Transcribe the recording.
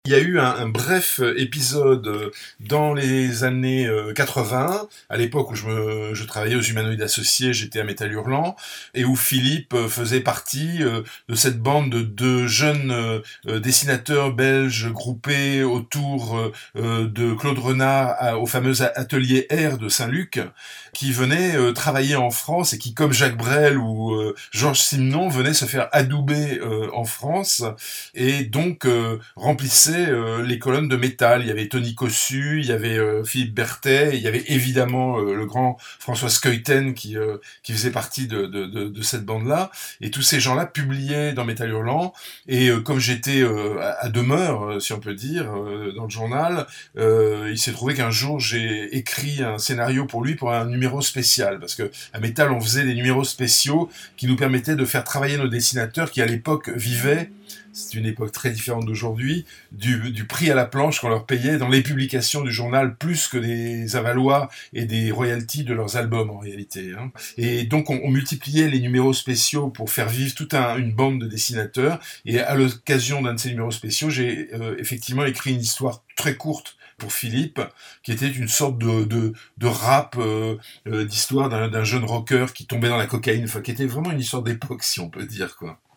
Il y a eu un bref épisode dans les années 80, à l'époque où je travaillais aux Humanoïdes Associés, j'étais à Métal Hurlant, et où Philippe faisait partie de cette bande de jeunes dessinateurs belges groupés autour de Claude Renard au fameux atelier R de Saint-Luc, qui venaient travailler en France et qui, comme Jacques Brel ou Georges Simenon, venaient se faire adouber en France, et donc remplissait les colonnes de métal. Il y avait Tony Cossu, il y avait Philippe Berthet, il y avait évidemment le grand François Skeuten qui faisait partie de cette bande-là. Et tous ces gens-là publiaient dans Métal Hurlant. Et comme j'étais à demeure, si on peut dire, dans le journal, il s'est trouvé qu'un jour j'ai écrit un scénario pour lui pour un numéro spécial. Parce que à Métal, on faisait des numéros spéciaux qui nous permettaient de faire travailler nos dessinateurs qui à l'époque vivaient, c'est une époque très différente d'aujourd'hui, du prix à la planche qu'on leur payait dans les publications du journal, plus que des avaloirs et des royalties de leurs albums en réalité. Hein. Et donc on multipliait les numéros spéciaux pour faire vivre toute une bande de dessinateurs, et à l'occasion d'un de ces numéros spéciaux, j'ai effectivement écrit une histoire très courte pour Philippe, qui était une sorte de rap, d'histoire d'un jeune rocker qui tombait dans la cocaïne, enfin qui était vraiment une histoire d'époque, si on peut dire, quoi.